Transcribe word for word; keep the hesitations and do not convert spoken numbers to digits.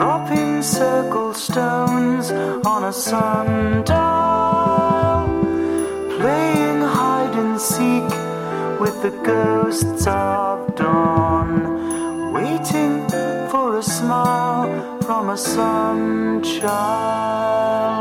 dropping circle stones on a sundial, playing hide and seek with the ghosts of dawn, waiting for a smile from a sun child.